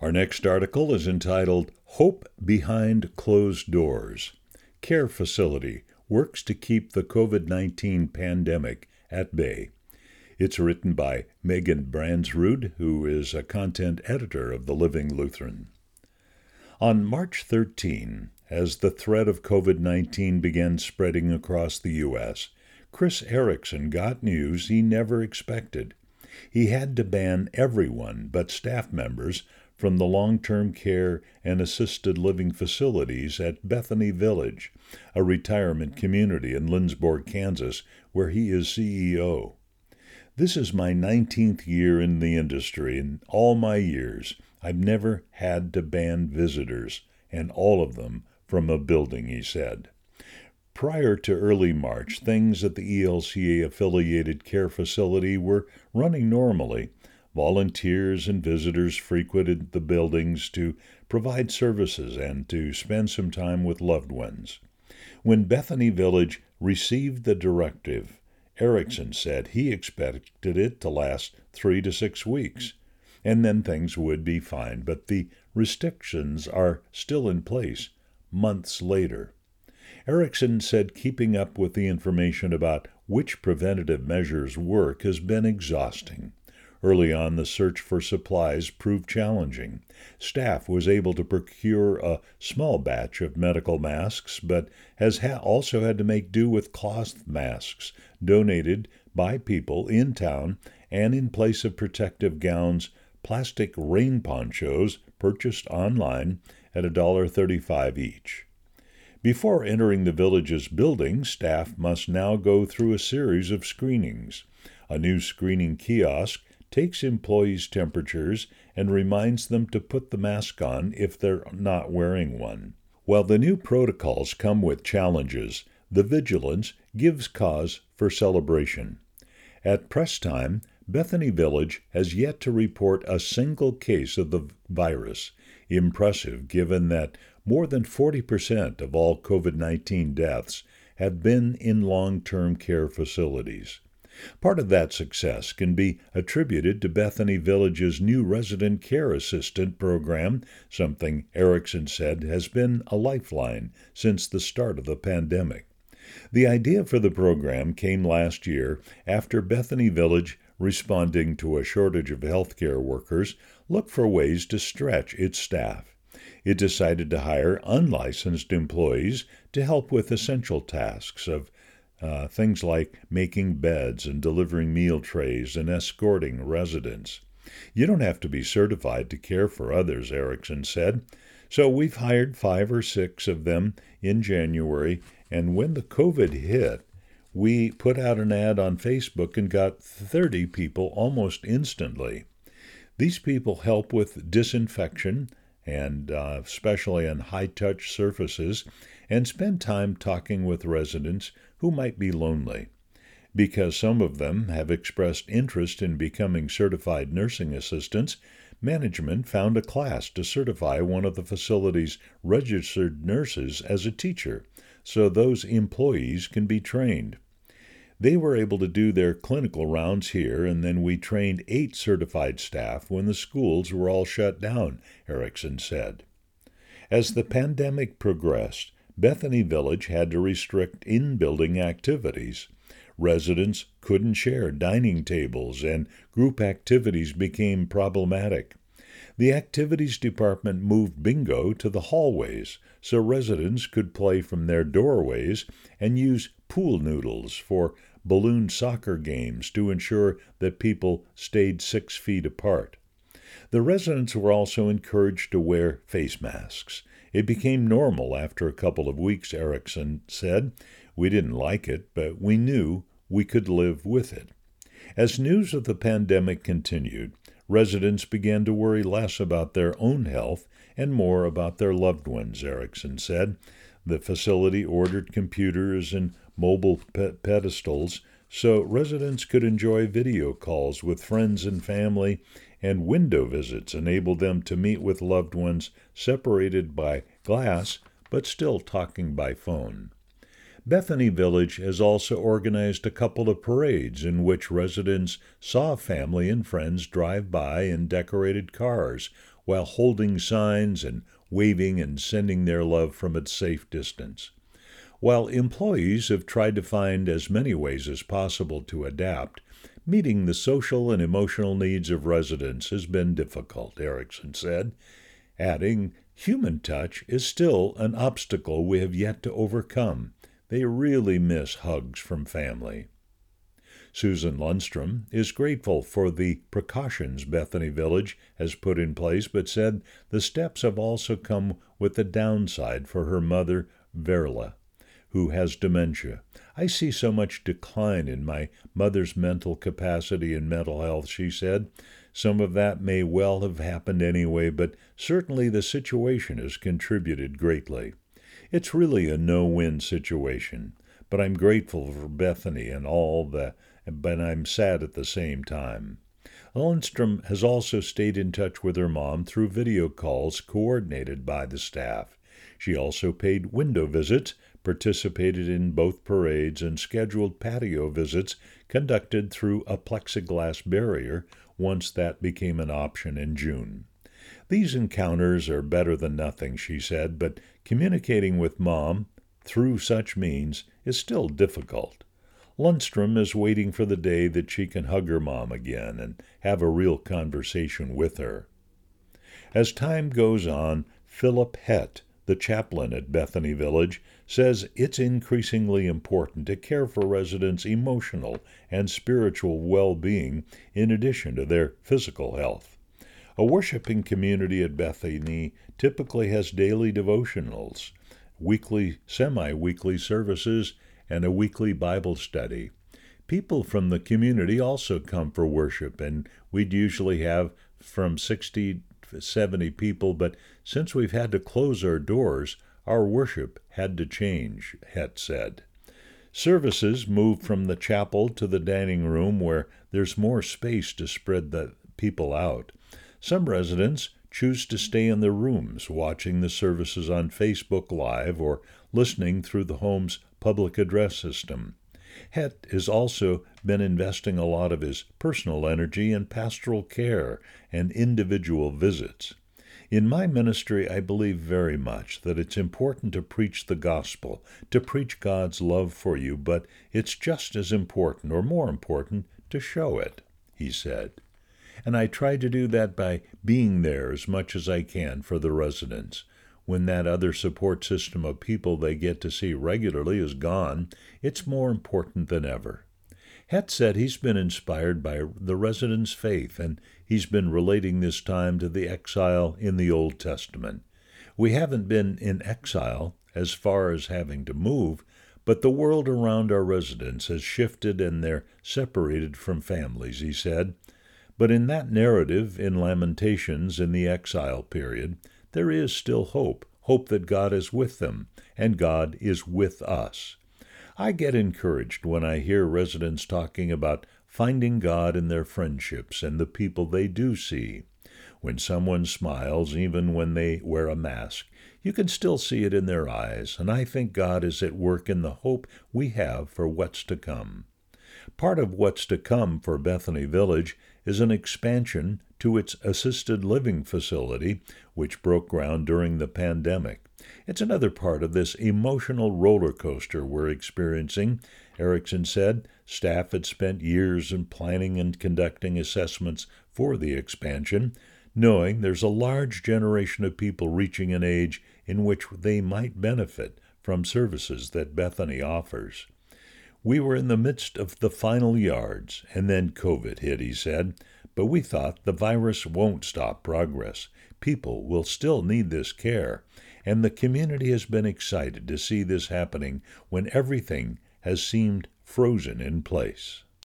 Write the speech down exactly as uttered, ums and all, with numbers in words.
Our next article is entitled Hope Behind Closed Doors. Care Facility Works to Keep the COVID nineteen Pandemic at Bay. It's written by Megan Brandsrud, who is a content editor of The Living Lutheran. On March thirteenth, as the threat of COVID nineteen began spreading across the U S, Chris Erickson got news he never expected. He had to ban everyone but staff members from the long-term care and assisted living facilities at Bethany Village, a retirement community in Lindsborg, Kansas, where he is C E O. This is my nineteenth year in the industry. In all my years, I've never had to ban visitors, and all of them from a building, he said. Prior to early March, things at the E L C A-affiliated care facility were running normally. Volunteers and visitors frequented the buildings to provide services and to spend some time with loved ones. When Bethany Village received the directive, Erickson said he expected it to last three to six weeks, and then things would be fine, but the restrictions are still in place months later. Erickson said keeping up with the information about which preventative measures work has been exhausting. Early on, the search for supplies proved challenging. Staff was able to procure a small batch of medical masks, but has ha- also had to make do with cloth masks donated by people in town, and in place of protective gowns, plastic rain ponchos purchased online at one dollar and thirty-five cents each. Before entering the village's building, staff must now go through a series of screenings. A new screening kiosk takes employees' temperatures and reminds them to put the mask on if they're not wearing one. While the new protocols come with challenges, the vigilance gives cause for celebration. At press time, Bethany Village has yet to report a single case of the virus. Impressive, given that more than forty percent of all COVID nineteen deaths have been in long-term care facilities. Part of that success can be attributed to Bethany Village's new resident care assistant program, something Erickson said has been a lifeline since the start of the pandemic. The idea for the program came last year after Bethany Village, responding to a shortage of healthcare workers, looked for ways to stretch its staff. It decided to hire unlicensed employees to help with essential tasks of Uh, things like making beds and delivering meal trays and escorting residents. You don't have to be certified to care for others, Erickson said. So we've hired five or six of them in January, and when the COVID hit, we put out an ad on Facebook and got thirty people almost instantly. These people help with disinfection, and uh, especially on high-touch surfaces, and spend time talking with residents who might be lonely. Because some of them have expressed interest in becoming certified nursing assistants, management found a class to certify one of the facility's registered nurses as a teacher, so those employees can be trained. They were able to do their clinical rounds here, and then we trained eight certified staff when the schools were all shut down, Erickson said. As the pandemic progressed, Bethany Village had to restrict in-building activities. Residents couldn't share dining tables, and group activities became problematic. The activities department moved bingo to the hallways so residents could play from their doorways and use pool noodles for balloon soccer games to ensure that people stayed six feet apart. The residents were also encouraged to wear face masks. It became normal after a couple of weeks, Erickson said. We didn't like it, but we knew we could live with it. As news of the pandemic continued, residents began to worry less about their own health and more about their loved ones, Erickson said. The facility ordered computers and mobile pe- pedestals so residents could enjoy video calls with friends and family, and window visits enabled them to meet with loved ones separated by glass but still talking by phone. Bethany Village has also organized a couple of parades in which residents saw family and friends drive by in decorated cars, while holding signs and waving and sending their love from a safe distance. While employees have tried to find as many ways as possible to adapt, meeting the social and emotional needs of residents has been difficult, Erickson said, adding, human touch is still an obstacle we have yet to overcome. They really miss hugs from family. Susan Lundstrom is grateful for the precautions Bethany Village has put in place, but said the steps have also come with a downside for her mother, Verla, who has dementia. I see so much decline in my mother's mental capacity and mental health, she said. Some of that may well have happened anyway, but certainly the situation has contributed greatly. It's really a no-win situation, but I'm grateful for Bethany and all the, but I'm sad at the same time. Lundstrom has also stayed in touch with her mom through video calls coordinated by the staff. She also paid window visits, participated in both parades, and scheduled patio visits conducted through a plexiglass barrier once that became an option in June. These encounters are better than nothing, she said, but communicating with Mom through such means is still difficult. Lundstrom is waiting for the day that she can hug her mom again and have a real conversation with her. As time goes on, Philip Hett, the chaplain at Bethany Village, says it's increasingly important to care for residents' emotional and spiritual well-being in addition to their physical health. A worshiping community at Bethany typically has daily devotionals, weekly, semi-weekly services, and a weekly Bible study. People from the community also come for worship, and we'd usually have from sixty to seventy people, but since we've had to close our doors, our worship had to change, Hett said. Services moved from the chapel to the dining room where there's more space to spread the people out. Some residents choose to stay in their rooms, watching the services on Facebook Live or listening through the home's public address system. Hett has also been investing a lot of his personal energy in pastoral care and individual visits. In my ministry, I believe very much that it's important to preach the gospel, to preach God's love for you, but it's just as important, or more important, to show it, he said. And I try to do that by being there as much as I can for the residents. When that other support system of people they get to see regularly is gone, it's more important than ever. Hett said he's been inspired by the residents' faith, and he's been relating this time to the exile in the Old Testament. We haven't been in exile as far as having to move, but the world around our residents has shifted and they're separated from families, he said. But in that narrative, in Lamentations, in the exile period, there is still hope, hope that God is with them, and God is with us. I get encouraged when I hear residents talking about finding God in their friendships and the people they do see. When someone smiles, even when they wear a mask, you can still see it in their eyes, and I think God is at work in the hope we have for what's to come. Part of what's to come for Bethany Village is an expansion to its assisted living facility, which broke ground during the pandemic. It's another part of this emotional roller coaster we're experiencing, Erickson said. Staff had spent years in planning and conducting assessments for the expansion, knowing there's a large generation of people reaching an age in which they might benefit from services that Bethany offers. We were in the midst of the final yards, and then COVID hit, he said, but we thought the virus won't stop progress. People will still need this care, and the community has been excited to see this happening when everything has seemed frozen in place.